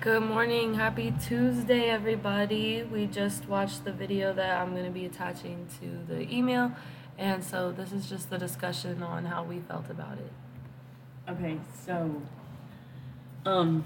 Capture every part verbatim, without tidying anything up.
Good morning. Happy Tuesday, everybody. We just watched the video that I'm going to be attaching to the email. And so this is just the discussion on how we felt about it. Okay, so, um,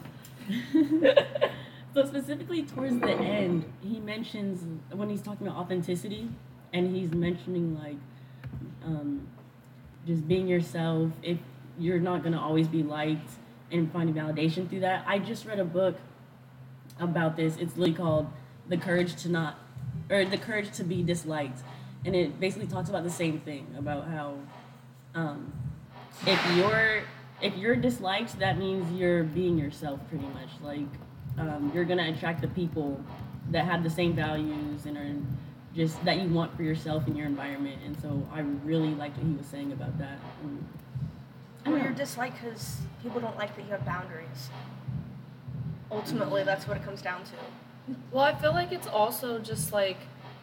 so specifically towards the end, he mentions when he's talking about authenticity, and he's mentioning like, um, just being yourself. If you're not gonna always be liked and finding validation through that. I just read a book about this. It's literally called "The Courage to Not," or "The Courage to Be Disliked," and it basically talks about the same thing about how, um, if you're if you're disliked, that means you're being yourself pretty much. Like, um, you're gonna attract the people that have the same values and are just that you want for yourself in your environment. And so I really liked what he was saying about that. And, Or you're disliked because people don't like that you have boundaries. Ultimately, that's what it comes down to. Well, I feel like it's also just like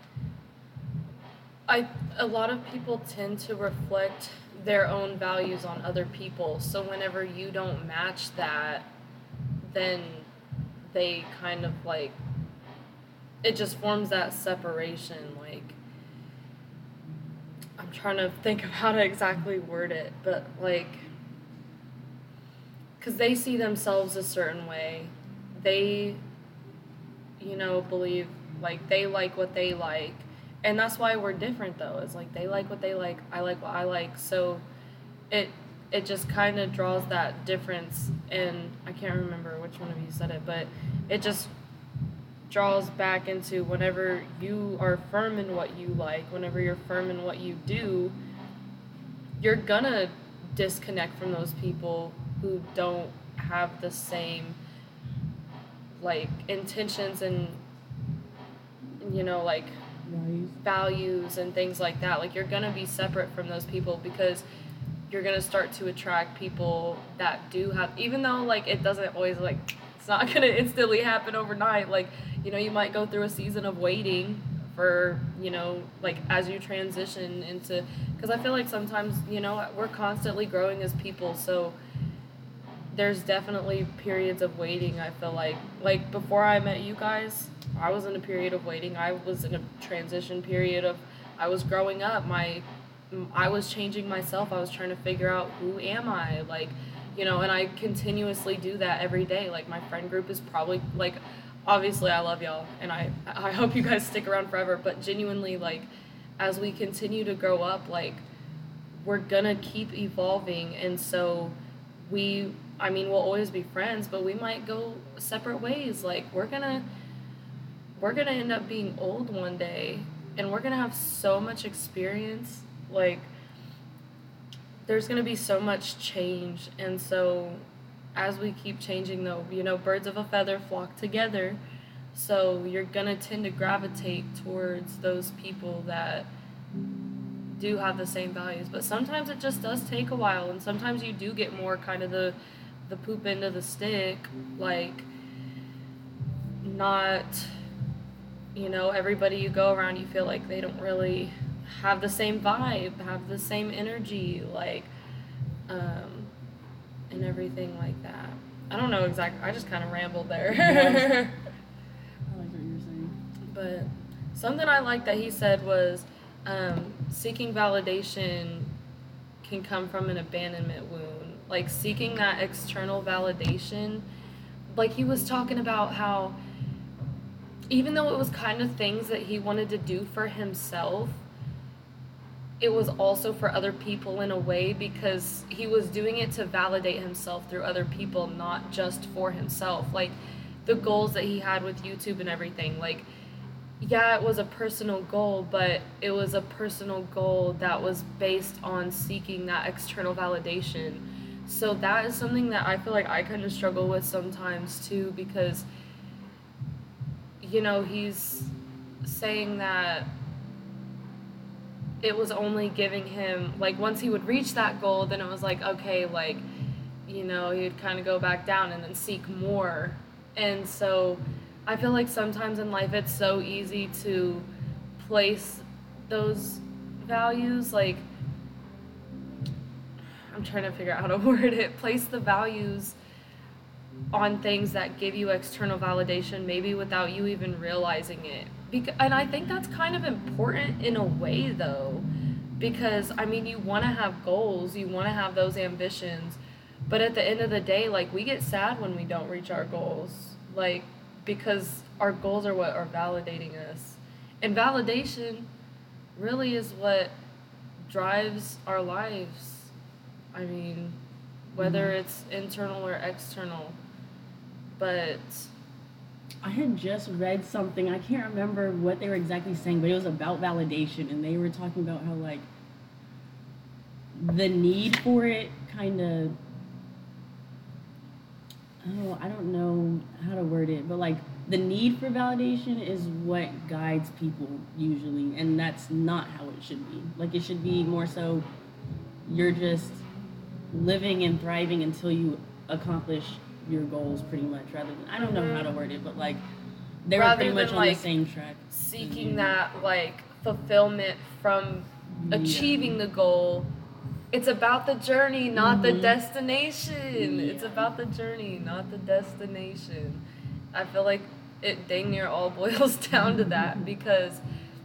I a lot of people tend to reflect their own values on other people. So whenever you don't match that, then they kind of like it just forms that separation. Like I'm trying to think of how to exactly word it, but like because they see themselves a certain way, they you know believe like they like what they like, and that's why we're different though. It's like they like what they like, I like what I like, so it it just kind of draws that difference. And I can't remember which one of you said it, but it just draws back into whenever you are firm in what you like, whenever you're firm in what you do, you're gonna disconnect from those people who don't have the same like intentions and you know like values. values and things like that. Like you're gonna be separate from those people because you're gonna start to attract people that do have, even though like it doesn't always like it's not gonna instantly happen overnight. Like you know you might go through a season of waiting for you know like as you transition into, because I feel like sometimes you know we're constantly growing as people, so there's definitely periods of waiting. I feel like like before I met you guys, I was in a period of waiting. I was in a transition period of I was growing up. My I was changing myself. I was trying to figure out who am I, like, you know, and I continuously do that every day. Like my friend group is probably like, obviously I love y'all, and I I hope you guys stick around forever. But genuinely, like, as we continue to grow up, like, we're gonna keep evolving, and so we, I mean, we'll always be friends, but we might go separate ways. Like we're gonna we're gonna end up being old one day, and we're gonna have so much experience. Like there's gonna be so much change, and so as we keep changing though, you know, birds of a feather flock together. So you're gonna tend to gravitate towards those people that do have the same values. But sometimes it just does take a while, and sometimes you do get more kind of the the poop end of the stick, like not, you know, everybody you go around you feel like they don't really have the same vibe, have the same energy, like um and everything like that. I don't know exactly, I just kind of rambled there. I like what you were saying. But something I like that he said was um, seeking validation can come from an abandonment wound. Like seeking that external validation. Like he was talking about how even though it was kind of things that he wanted to do for himself, it was also for other people in a way, because he was doing it to validate himself through other people, not just for himself. Like the goals that he had with YouTube and everything, like yeah, it was a personal goal, but it was a personal goal that was based on seeking that external validation. So that is something that I feel like I kind of struggle with sometimes too, because you know he's saying that it was only giving him, like, once he would reach that goal, then it was like, okay, like, you know, he would kind of go back down and then seek more. And so I feel like sometimes in life it's so easy to place those values, like, I'm trying to figure out how to word it, place the values on things that give you external validation, maybe without you even realizing it. Bec- and I think that's kind of important in a way, though, because I mean, you want to have goals, you want to have those ambitions, but at the end of the day, like, we get sad when we don't reach our goals, like, because our goals are what are validating us. And validation really is what drives our lives. I mean, whether Mhm. it's internal or external. But I had just read something. I can't remember what they were exactly saying, but it was about validation, and they were talking about how like the need for it kind of. Oh, I don't know how to word it, but like the need for validation is what guides people usually, and that's not how it should be. Like it should be more so you're just living and thriving until you accomplish your goals pretty much rather than I don't know how to word it, but like they were rather pretty much than on like the same track. seeking that like fulfillment from achieving the goal, it's about the journey, not the Mhm. destination. It's Yeah. about the journey, not the destination. I feel like it dang near all boils down to that because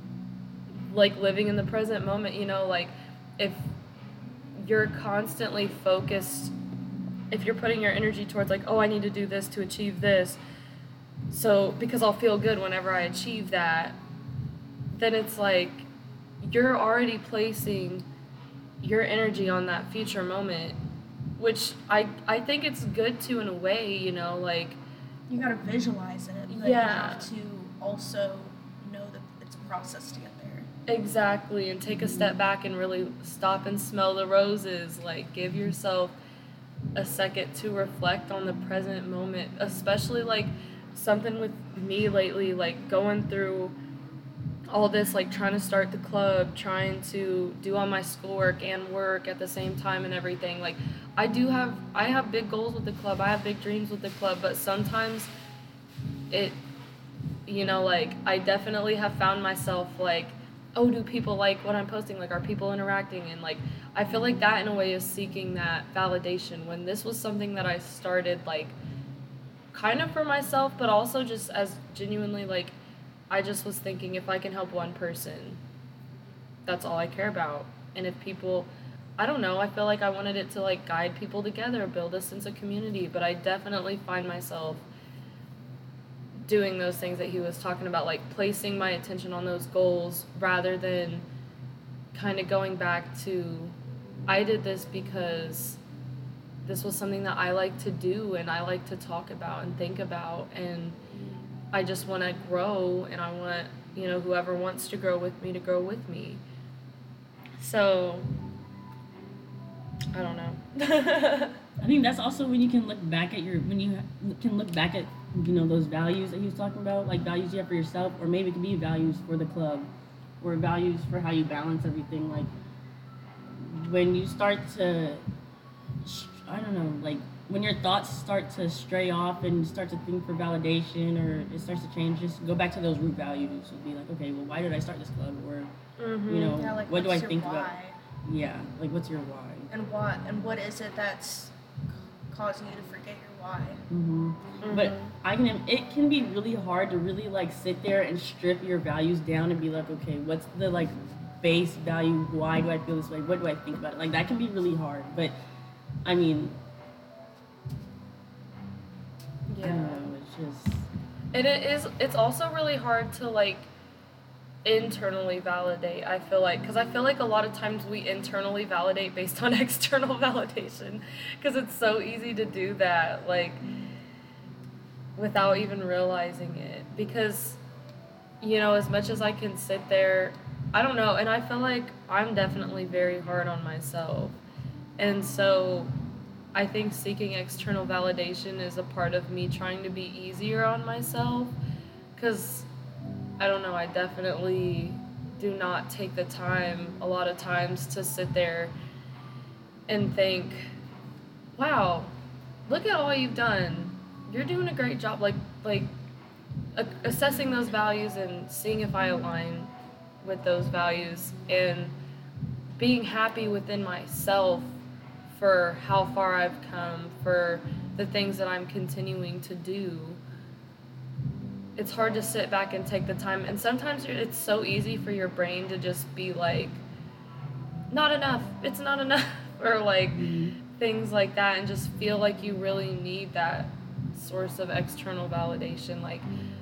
like living in the present moment, you know, like if you're constantly focused, if you're putting your energy towards like, oh, I need to do this to achieve this, so because I'll feel good whenever I achieve that, then it's like you're already placing your energy on that future moment, which I I think it's good to in a way, you know, like You gotta visualize it, but Yeah. you have to also know that it's a process to get there. exactly, and take a step back and really stop and smell the roses, like give yourself a second to reflect on the present moment, especially like something with me lately, like going through all this, like trying to start the club, trying to do all my schoolwork and work at the same time and everything. Like I do have I have big goals with the club. I have big dreams with the club, but sometimes it you know, like I definitely have found myself like, oh, do people like what I'm posting? Like, are people interacting? And like, I feel like that in a way is seeking that validation when this was something that I started like kind of for myself, but also just as genuinely like, I just was thinking if I can help one person, that's all I care about. And if people, I don't know, I feel like I wanted it to like guide people together, build a sense of community, but I definitely find myself doing those things that he was talking about, like placing my attention on those goals rather than kind of going back to, I did this because this was something that I like to do and I like to talk about and think about, and I just want to grow and I want, you know, whoever wants to grow with me to grow with me. So, I don't know. I think that's also when you can look back at your when you ha- can look back at you know those values that he was talking about, like values you have for yourself, or maybe it could be values for the club, or values for how you balance everything. Like when you start to, I don't know, like when your thoughts start to stray off and you start to think for validation, or it starts to change, just go back to those root values and be like, okay, well, why did I start this club, or Mm-hmm. you know, Yeah, like what do I what's your think why? about? Yeah, like what's your why? And what and what is it that's causing you to forget your why? Mm-hmm. But I can. It can be really hard to really like sit there and strip your values down and be like, okay, what's the like base value? Why do I feel this way? What do I think about it? Like that can be really hard. But I mean, I Yeah. don't know. It's just And it is, it's also really hard to like internally validate, I feel like, because I feel like a lot of times we internally validate based on external validation, because it's so easy to do that, like, without even realizing it. Because, you know, as much as I can sit there, I don't know, and I feel like I'm definitely very hard on myself. And so I think seeking external validation is a part of me trying to be easier on myself, because I don't know, I definitely do not take the time a lot of times to sit there and think, wow, look at all you've done. You're doing a great job. Like, like a- assessing those values and seeing if I align with those values and being happy within myself for how far I've come, for the things that I'm continuing to do, it's hard to sit back and take the time. And sometimes it's so easy for your brain to just be like, not enough, it's not enough, or like mm-hmm. things like that, and just feel like you really need that source of external validation. Like,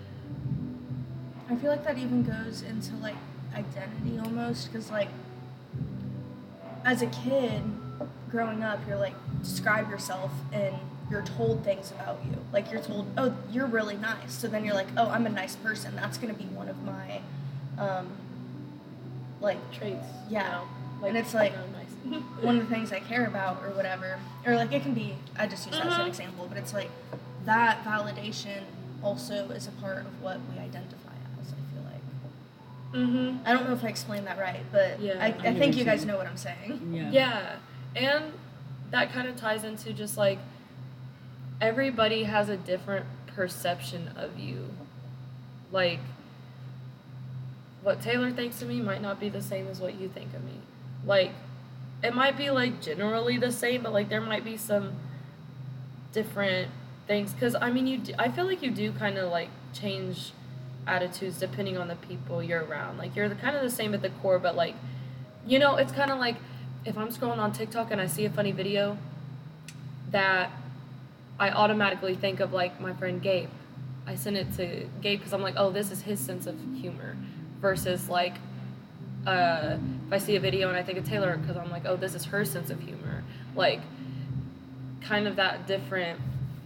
I feel like that even goes into like identity almost, because like as a kid growing up, you're like, describe yourself, and you're told things about you. Like, you're told, oh, you're really nice. So then you're like, oh, I'm a nice person. That's going to be one of my, um, like, traits. Yeah. You know? Like, and it's like, you know, nice. one of the things I care about or whatever. Or, like, it can be, I just use that as an example, but it's like, that validation also is a part of what we identify as, I feel like. Mm-hmm. I don't know if I explained that right, but yeah, I, I, I think you guys know what I'm saying. Yeah. Yeah. And that kind of ties into just, like, everybody has a different perception of you. Like, what Taylor thinks of me might not be the same as what you think of me. Like, it might be, like, generally the same, but, like, there might be some different things. Because, I mean, you do, I feel like you do kind of, like, change attitudes depending on the people you're around. Like, you're the, kind of the same at the core, but, like, you know, it's kind of like if I'm scrolling on TikTok and I see a funny video that I automatically think of, like, my friend Gabe. I send it to Gabe because I'm like, oh, this is his sense of humor. Versus, like, uh, if I see a video and I think of Taylor because I'm like, oh, this is her sense of humor. Like, kind of that different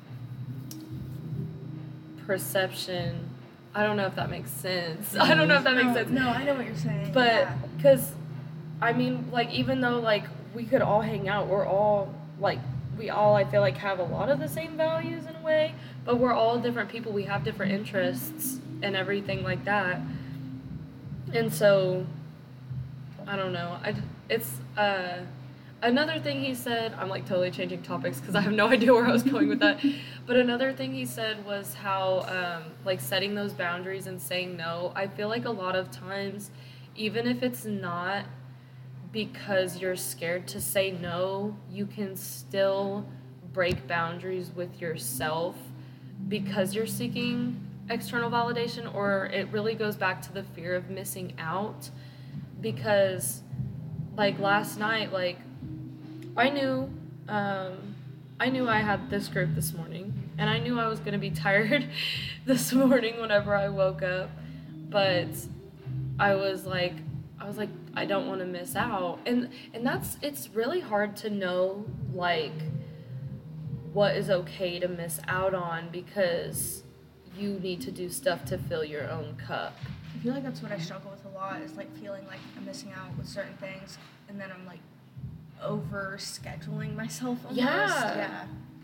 perception. I don't know if that makes sense. I don't know if that makes no, sense. No, I know what you're saying. But, yeah. because, I mean, like, even though, like, we could all hang out, we're all, like, we all, I feel like, have a lot of the same values in a way, but we're all different people. We have different interests and everything like that. And so, I don't know. I, it's, uh, another thing he said, I'm, like, totally changing topics because I have no idea where I was going with that, but another thing he said was how, um, like, setting those boundaries and saying no. I feel like a lot of times, even if it's not because you're scared to say no, you can still break boundaries with yourself because you're seeking external validation, or it really goes back to the fear of missing out. Because, like, last night, like, I knew, um, I knew I had this group this morning, and I knew I was going to be tired this morning whenever I woke up, but I was like, I was like, I don't want to miss out. And and that's, it's really hard to know, like, what is okay to miss out on because you need to do stuff to fill your own cup. I feel like that's what I struggle with a lot, is, like, feeling like I'm missing out with certain things, and then I'm, like, over scheduling myself almost. Yeah. Yeah.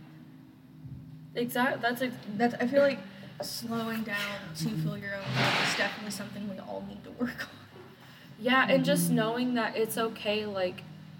Exactly. That's, ex- That's, I feel like slowing down to fill your own cup is definitely something we all need to work on. Yeah, and just knowing that it's okay, like,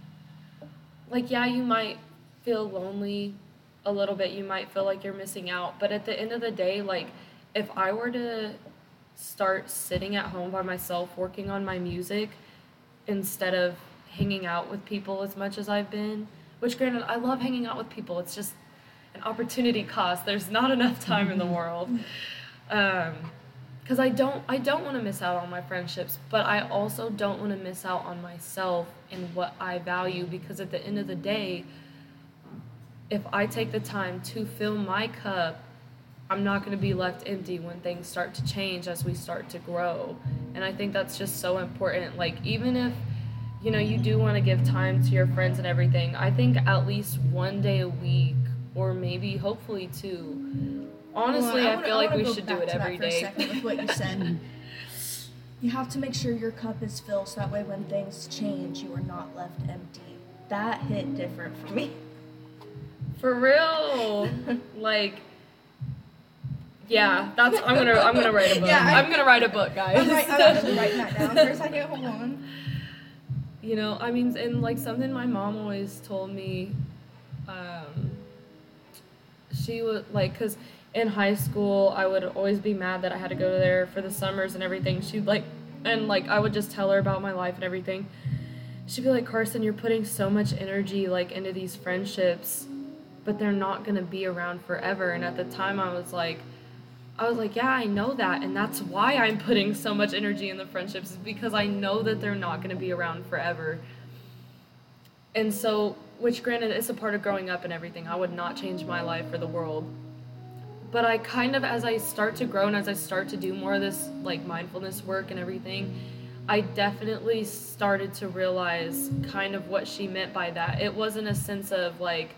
like, yeah, you might feel lonely a little bit, you might feel like you're missing out, but at the end of the day, like, if I were to start sitting at home by myself working on my music instead of hanging out with people as much as I've been, which granted, I love hanging out with people, it's just an opportunity cost, there's not enough time in the world, um, because I don't, I don't want to miss out on my friendships, but I also don't want to miss out on myself and what I value, because at the end of the day, if I take the time to fill my cup, I'm not going to be left empty when things start to change as we start to grow. And I think that's just so important. Like, even if, you know, you do want to give time to your friends and everything, I think at least one day a week, or maybe hopefully two. Honestly, well, I, I, wanna, feel I like we go should back do it to every that for day. A second with what you said. You have to make sure your cup is filled so that way when things change, you are not left empty. That hit different for me. For real. Like, yeah, that's, I'm gonna, I'm gonna write a book. Yeah, I, I'm gonna write a book, guys. I'm, right, I'm actually writing that down for a second. Hold on. You know, I mean, and like something my mom always told me, um, she was like, cause in high school, I would always be mad that I had to go there for the summers and everything. She'd like, and like, I would just tell her about my life and everything. She'd be like, Carson, you're putting so much energy like into these friendships, but they're not going to be around forever. And at the time I was like, I was like, yeah, I know that. And that's why I'm putting so much energy in the friendships, is because I know that they're not going to be around forever. And so, which granted, it's a part of growing up and everything. I would not change my life for the world. But I kind of, as I start to grow and as I start to do more of this, like, mindfulness work and everything, I definitely started to realize kind of what she meant by that. It wasn't a sense of, like,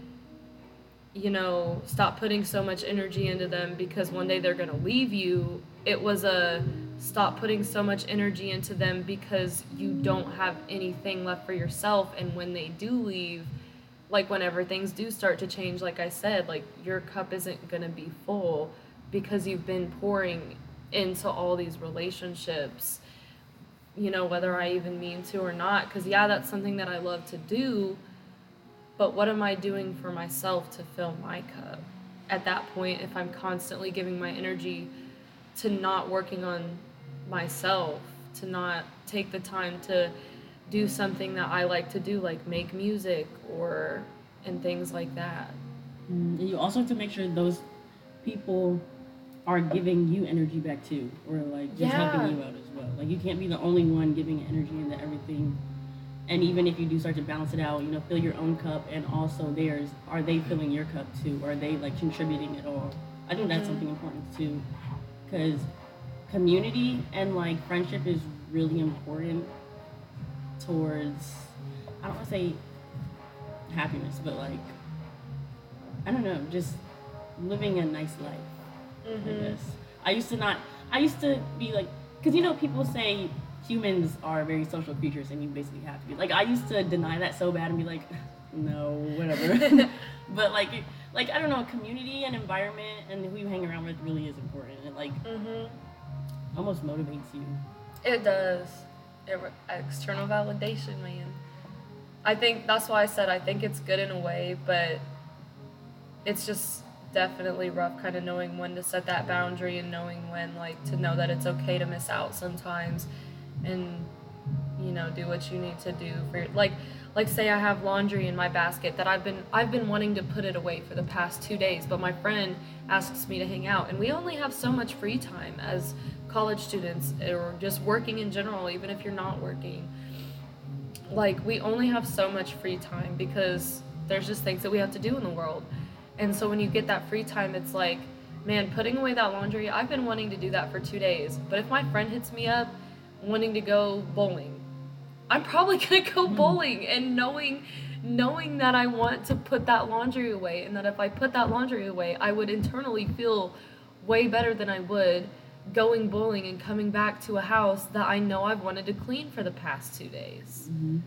you know, stop putting so much energy into them because one day they're going to leave you. It was a stop putting so much energy into them because you don't have anything left for yourself. And when they do leave, like whenever things do start to change, like I said, like your cup isn't going to be full because you've been pouring into all these relationships, you know, whether I even mean to or not. Because, yeah, that's something that I love to do. But what am I doing for myself to fill my cup? At that point, if I'm constantly giving my energy to not working on myself, to not take the time to do something that I like to do, like make music or and things like that. Mm, and you also have to make sure those people are giving you energy back too, or like just Yeah. helping you out as well. Like you can't be the only one giving energy into everything. And even if you do start to balance it out, you know, fill your own cup and also theirs. Are they filling your cup too? Are they like contributing at all? I think that's Mhm. something important too, because community and like friendship is really important towards, I don't want to say happiness, but like, I don't know, just living a nice life. Mm-hmm. I guess. I used to not, I used to be like, because you know, people say humans are very social creatures and you basically have to be. Like, I used to deny that so bad and be like, no, whatever. But like, like, I don't know, community and environment and who you hang around with really is important. It like Mm-hmm. almost motivates you. It does. It, external validation, man. I think that's why I said I think it's good in a way, but it's just definitely rough kind of knowing when to set that boundary and knowing when, like, to know that it's okay to miss out sometimes and, you know, do what you need to do for your, like, like say I have laundry in my basket that I've been I've been wanting to put it away for the past two days, but my friend asks me to hang out, and we only have so much free time as college students or just working in general, even if you're not working. Like, we only have so much free time because there's just things that we have to do in the world. And so when you get that free time, it's like, man, putting away that laundry, I've been wanting to do that for two days. But if my friend hits me up wanting to go bowling, I'm probably going to go bowling, and knowing knowing that I want to put that laundry away, and that if I put that laundry away, I would internally feel way better than I would going bowling and coming back to a house that I know I've wanted to clean for the past two days. Mm-hmm.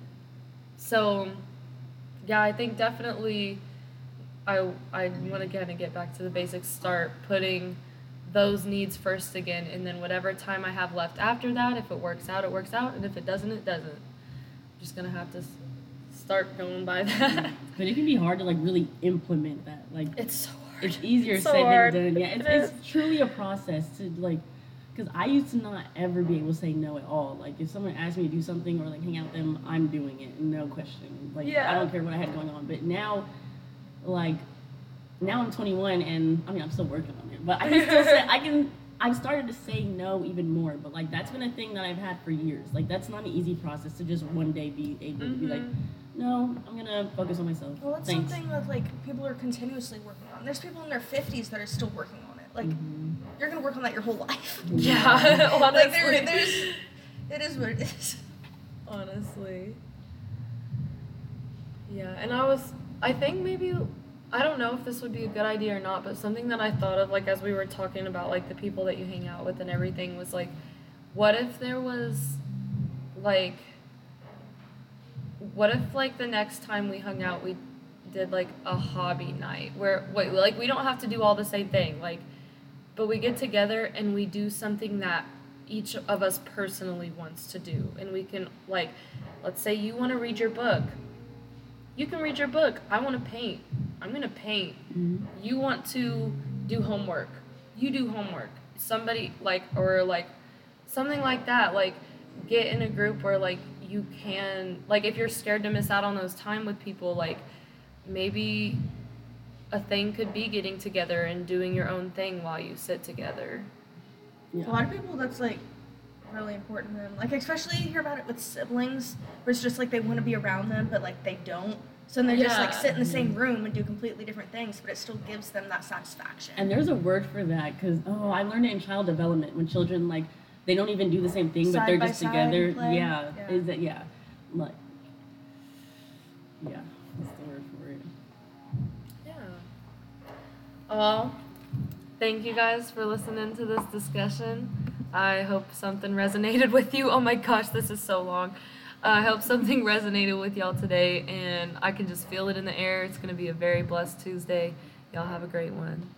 So, yeah, I think definitely I, I want to kind of get back to the basics, start putting those needs first again, and then whatever time I have left after that, if it works out, it works out, and if it doesn't, it doesn't. I'm just going to have to s- start going by that. But it can be hard to like really implement that. Like It's so hard. it's easier It's so said hard. than done. Yeah, it's, It is. it's truly a process to like, because I used to not ever be able to say no at all. Like if someone asked me to do something or like hang out with them, I'm doing it, no question. Like Yeah. I don't care what I had going on. But now, like, now I'm twenty-one and I mean I'm still working on it, but I can still say I can. I've started to say no even more, but like that's been a thing that I've had for years. Like that's not an easy process to just one day be able to be like, Mhm. no, I'm gonna focus on myself. Well, that's Thanks. something that like people are continuously working on. There's people in their fifties that are still working on it. Like Mhm. you're gonna work on that your whole life. Yeah, honestly. Like there, there's, it is what it is. Honestly. Yeah, and I was, I think maybe, I don't know if this would be a good idea or not, but something that I thought of, like, as we were talking about, like, the people that you hang out with and everything, was, like, what if there was, like, what if, like, the next time we hung out, we did, like, a hobby night, where, wait, like, we don't have to do all the same thing, like, but we get together and we do something that each of us personally wants to do, and we can, like, let's say you want to read your book. You can read your book. I want to paint. I'm going to paint. Mhm. You want to do homework. You do homework. Somebody, like, or, like, something like that. Like, get in a group where, like, you can, like, if you're scared to miss out on those time with people, like, maybe a thing could be getting together and doing your own thing while you sit together. Yeah. A lot of people, that's like really important to them. Like, especially you hear about it with siblings, where it's just like they want to be around them, but like they don't. So then they just like Yeah. sit in the same room and do completely different things, but it still gives them that satisfaction. And there's a word for that because oh, I learned it in child development when children like they don't even do the same thing, but Side they're by just side together. play? Yeah. Yeah. Is that yeah, like yeah, that's the word for it. Yeah. Well, thank you guys for listening to this discussion. I hope something resonated with you. Oh my gosh, this is so long. Uh, I hope something resonated with y'all today, and I can just feel it in the air. It's going to be a very blessed Tuesday. Y'all have a great one.